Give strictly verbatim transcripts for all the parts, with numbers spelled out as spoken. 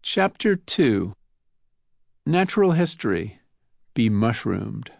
Chapter two. Natural History. Be Mushroomed.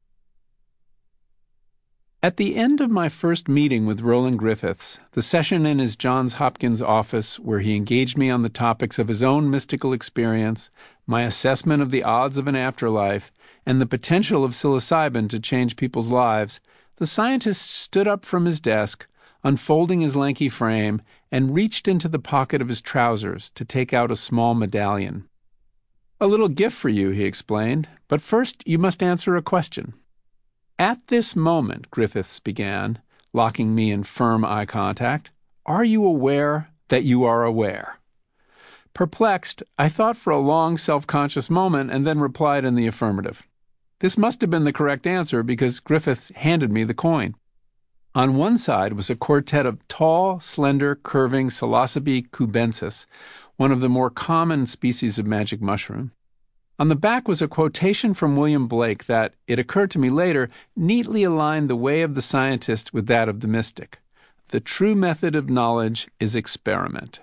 At the end of my first meeting with Roland Griffiths, the session in his Johns Hopkins office where he engaged me on the topics of his own mystical experience, my assessment of the odds of an afterlife, and the potential of psilocybin to change people's lives, the scientist stood up from his desk, unfolding his lanky frame, and reached into the pocket of his trousers to take out a small medallion. "A little gift for you," he explained, "but first you must answer a question." "At this moment," Griffiths began, locking me in firm eye contact, "are you aware that you are aware?" Perplexed, I thought for a long self-conscious moment and then replied in the affirmative. This must have been the correct answer because Griffiths handed me the coin. On one side was a quartet of tall, slender, curving Psilocybe cubensis, one of the more common species of magic mushroom. On the back was a quotation from William Blake that, it occurred to me later, neatly aligned the way of the scientist with that of the mystic. The true method of knowledge is experiment.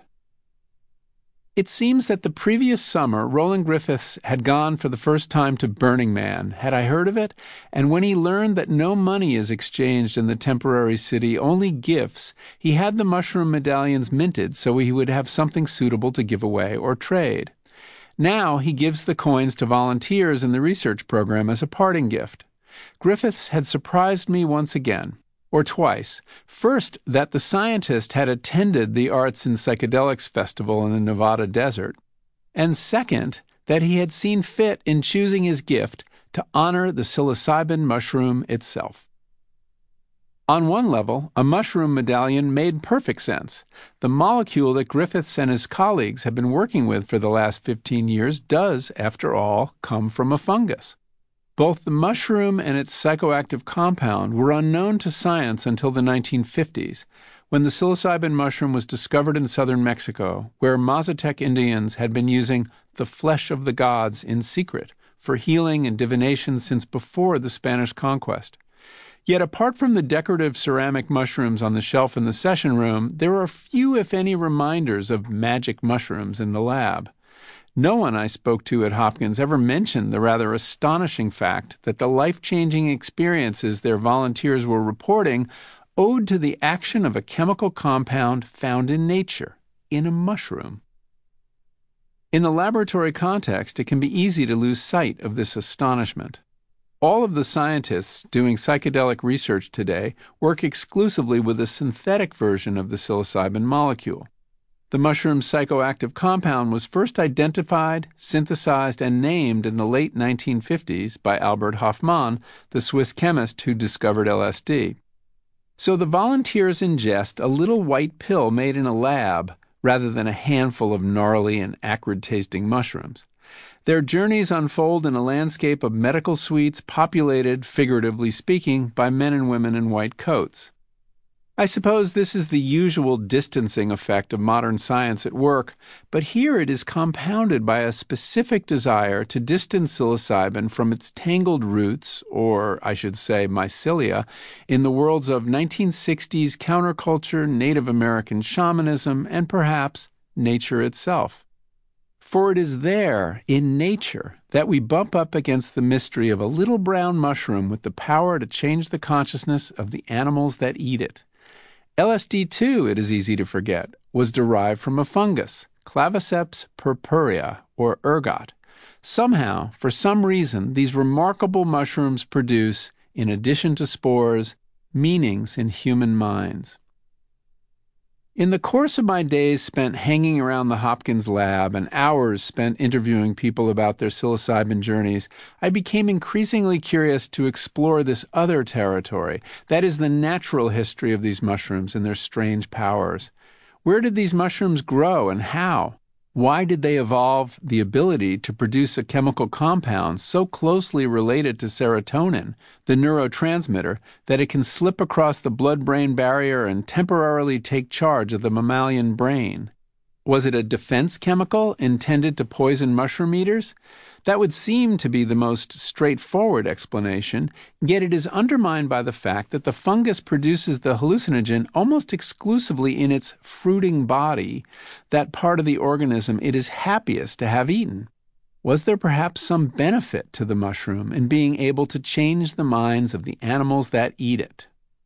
It seems that the previous summer, Roland Griffiths had gone for the first time to Burning Man. Had I heard of it? And when he learned that no money is exchanged in the temporary city, only gifts, he had the mushroom medallions minted so he would have something suitable to give away or trade. Now he gives the coins to volunteers in the research program as a parting gift. Griffiths had surprised me once again. Or twice. First, that the scientist had attended the Arts and Psychedelics Festival in the Nevada desert. And second, that he had seen fit in choosing his gift to honor the psilocybin mushroom itself. On one level, a mushroom medallion made perfect sense. The molecule that Griffiths and his colleagues have been working with for the last fifteen years does, after all, come from a fungus. Both the mushroom and its psychoactive compound were unknown to science until the nineteen fifties, when the psilocybin mushroom was discovered in southern Mexico, where Mazatec Indians had been using the flesh of the gods in secret for healing and divination since before the Spanish conquest. Yet apart from the decorative ceramic mushrooms on the shelf in the session room, there are few, if any, reminders of magic mushrooms in the lab. No one I spoke to at Hopkins ever mentioned the rather astonishing fact that the life-changing experiences their volunteers were reporting owed to the action of a chemical compound found in nature, in a mushroom. In the laboratory context, it can be easy to lose sight of this astonishment. All of the scientists doing psychedelic research today work exclusively with a synthetic version of the psilocybin molecule. The mushroom's psychoactive compound was first identified, synthesized, and named in the late nineteen fifties by Albert Hofmann, the Swiss chemist who discovered L S D. So the volunteers ingest a little white pill made in a lab rather than a handful of gnarly and acrid-tasting mushrooms. Their journeys unfold in a landscape of medical suites populated, figuratively speaking, by men and women in white coats. I suppose this is the usual distancing effect of modern science at work, but here it is compounded by a specific desire to distance psilocybin from its tangled roots, or I should say mycelia, in the worlds of nineteen sixties counterculture, Native American shamanism, and perhaps nature itself. For it is there, in nature, that we bump up against the mystery of a little brown mushroom with the power to change the consciousness of the animals that eat it. L S D, too, it is easy to forget, was derived from a fungus, Claviceps purpurea, or ergot. Somehow, for some reason, these remarkable mushrooms produce, in addition to spores, meanings in human minds. In the course of my days spent hanging around the Hopkins lab and hours spent interviewing people about their psilocybin journeys, I became increasingly curious to explore this other territory, that is the natural history of these mushrooms and their strange powers. Where did these mushrooms grow and how? Why did they evolve the ability to produce a chemical compound so closely related to serotonin, the neurotransmitter, that it can slip across the blood-brain barrier and temporarily take charge of the mammalian brain? Was it a defense chemical intended to poison mushroom eaters? That would seem to be the most straightforward explanation, yet it is undermined by the fact that the fungus produces the hallucinogen almost exclusively in its fruiting body, that part of the organism it is happiest to have eaten. Was there perhaps some benefit to the mushroom in being able to change the minds of the animals that eat it?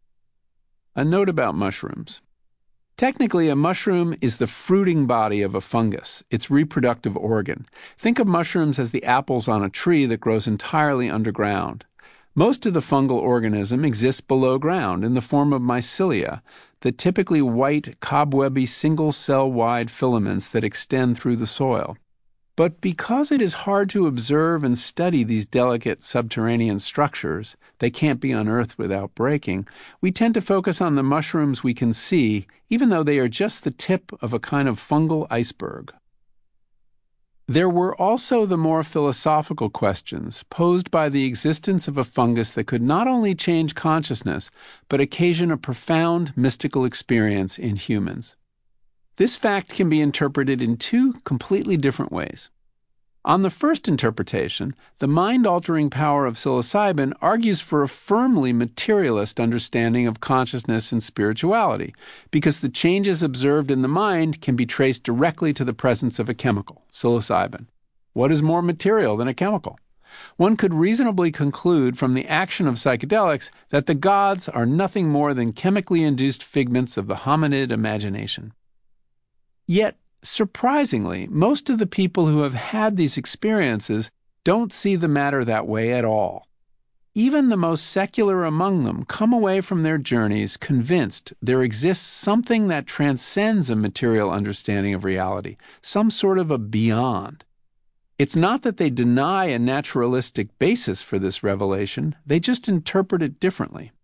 A note about mushrooms. Technically, a mushroom is the fruiting body of a fungus, its reproductive organ. Think of mushrooms as the apples on a tree that grows entirely underground. Most of the fungal organism exists below ground in the form of mycelia, the typically white, cobwebby, single-cell-wide filaments that extend through the soil. But because it is hard to observe and study these delicate subterranean structures, they can't be unearthed without breaking, we tend to focus on the mushrooms we can see, even though they are just the tip of a kind of fungal iceberg. There were also the more philosophical questions posed by the existence of a fungus that could not only change consciousness, but occasion a profound mystical experience in humans. This fact can be interpreted in two completely different ways. On the first interpretation, the mind-altering power of psilocybin argues for a firmly materialist understanding of consciousness and spirituality, because the changes observed in the mind can be traced directly to the presence of a chemical, psilocybin. What is more material than a chemical? One could reasonably conclude from the action of psychedelics that the gods are nothing more than chemically induced figments of the hominid imagination. Yet, surprisingly, most of the people who have had these experiences don't see the matter that way at all. Even the most secular among them come away from their journeys convinced there exists something that transcends a material understanding of reality, some sort of a beyond. It's not that they deny a naturalistic basis for this revelation, they just interpret it differently.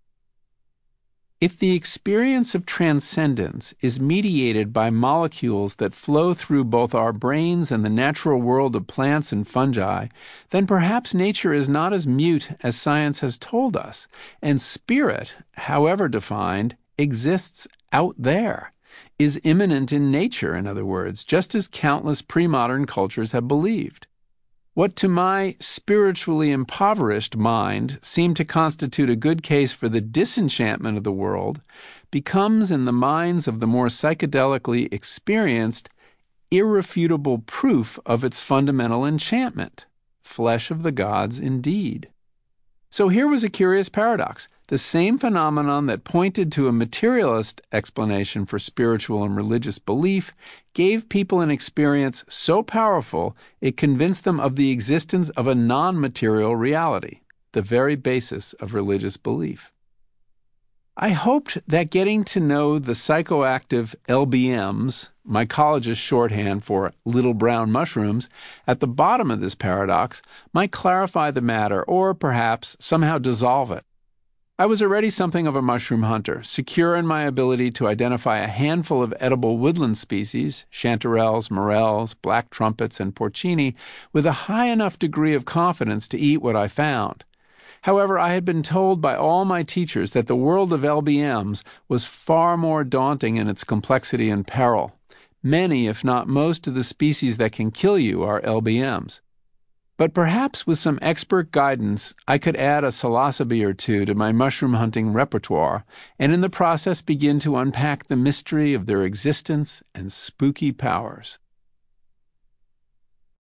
If the experience of transcendence is mediated by molecules that flow through both our brains and the natural world of plants and fungi, then perhaps nature is not as mute as science has told us, and spirit, however defined, exists out there, is immanent in nature, in other words, just as countless pre-modern cultures have believed. What to my spiritually impoverished mind seemed to constitute a good case for the disenchantment of the world becomes, in the minds of the more psychedelically experienced, irrefutable proof of its fundamental enchantment. Flesh of the gods indeed. So here was a curious paradox. The same phenomenon that pointed to a materialist explanation for spiritual and religious belief gave people an experience so powerful it convinced them of the existence of a non-material reality, the very basis of religious belief. I hoped that getting to know the psychoactive L B Ms, mycologist shorthand for little brown mushrooms, at the bottom of this paradox might clarify the matter or perhaps somehow dissolve it. I was already something of a mushroom hunter, secure in my ability to identify a handful of edible woodland species, chanterelles, morels, black trumpets, and porcini, with a high enough degree of confidence to eat what I found. However, I had been told by all my teachers that the world of L B Ms was far more daunting in its complexity and peril. Many, if not most, of the species that can kill you are L B Ms. But perhaps with some expert guidance, I could add a psilocybe or two to my mushroom hunting repertoire, and in the process begin to unpack the mystery of their existence and spooky powers.